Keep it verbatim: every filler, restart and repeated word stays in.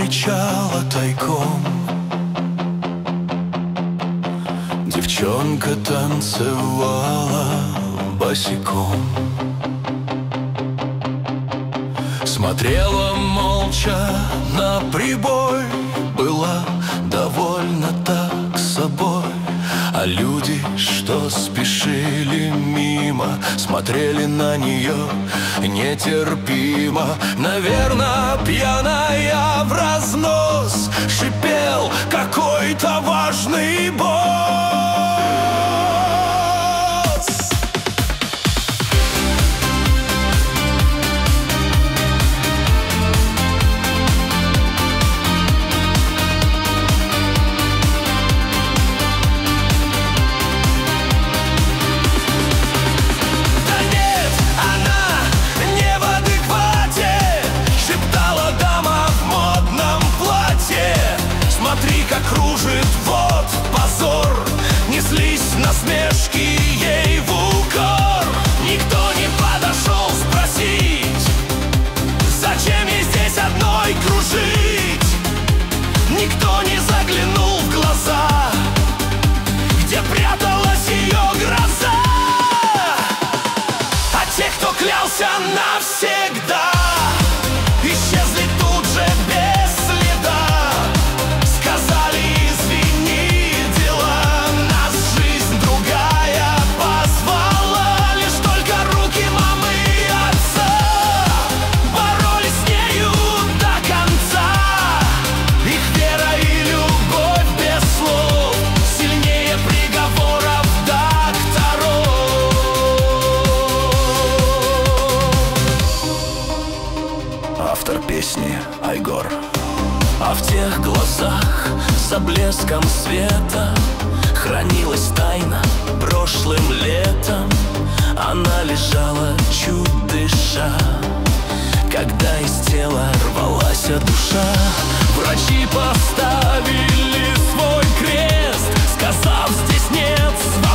кричала тайком. Девчонка танцевала босиком, смотрела молча на прибой, была довольна так собой. А люди, что спешили мимо, смотрели на нее нетерпимо. Наверно, пьяная в разнос шипел какой-то важный босс. Кружит, вот позор, неслись насмешки ей в укор. Никто не подошел спросить, зачем ей здесь одной кружить. Никто не заглянул в глаза, где пряталась ее гроза. А те, кто клялся навсегда, исчезли тут же без следа. Сказали: извини, дела, нас жизнь другая позвала. Лишь только руки мамы и отца боролись с нею до конца. Их вера и любовь без слов сильнее приговоров докторов. Автор песни Айгор. А в тех глазах за блеском света хранилась тайна прошлым летом. Она лежала, чуть дыша, когда из тела рвалась душа. Врачи поставили свой крест, сказав: здесь нет